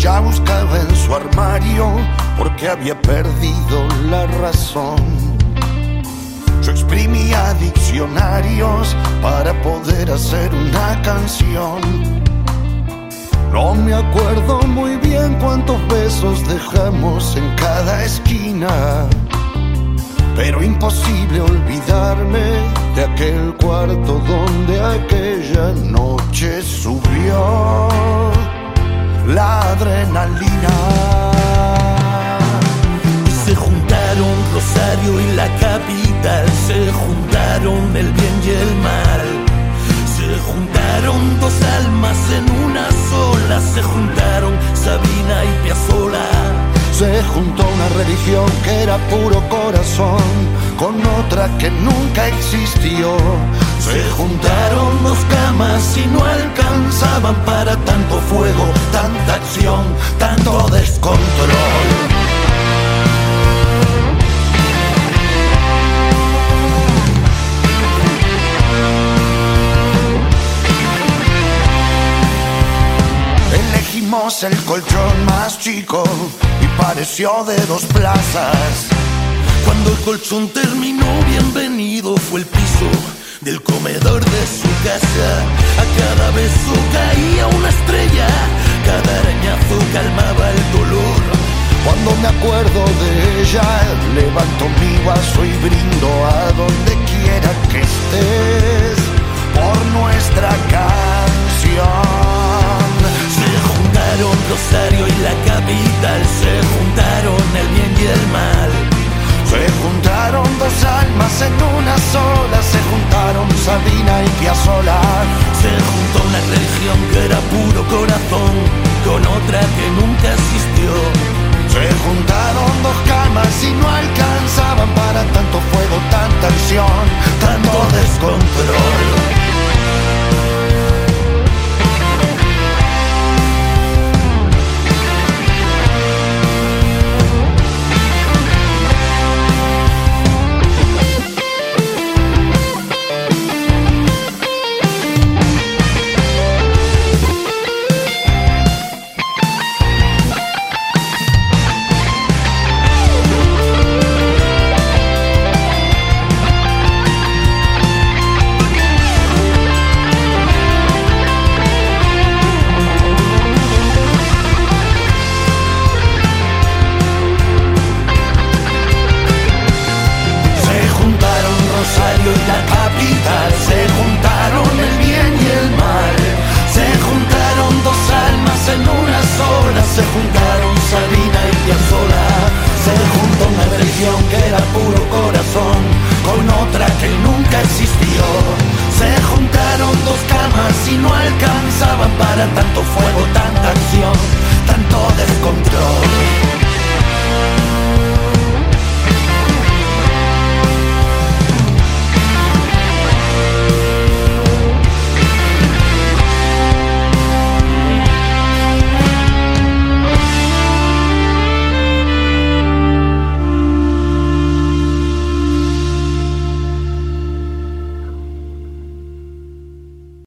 Ella buscaba en su armario porque había perdido la razón. Yo exprimía diccionarios para poder hacer una canción. No me acuerdo muy bien cuántos besos dejamos en cada esquina, pero imposible olvidarme de aquel cuarto donde aquella noche subió la adrenalina. Se juntaron Rosario y la capital, se juntaron el bien y el mal, se juntaron dos almas en una sola, se juntaron Sabina y Piazzolla. Se juntó una religión que era puro corazón con otra que nunca existió. Se juntaron dos camas y no alcanzaban para tanto fuego, tanta acción, tanto descontrol. Elegimos el colchón más chico y pareció de 2 plazas. Cuando el colchón terminó, bienvenido fue el piso del comedor de su casa. A cada beso caía una estrella, cada arañazo calmaba el dolor. Cuando me acuerdo de ella, levanto mi vaso y brindo a donde quiera que estés por nuestra canción. Se juntaron Rosario y la capital, se juntaron el bien y el mal. Se juntaron dos almas en una sola, se juntaron Sabina y Piazzolla. Se juntó una religión que era puro corazón con otra que nunca existió. Se juntaron dos camas y no alcanzaban para tanto fuego, tanta acción, tanto descontrol. Se juntaron Sabina y Piazzolla. Se juntó una religión que era puro corazón con otra que nunca existió. Se juntaron dos camas y no alcanzaban para tanto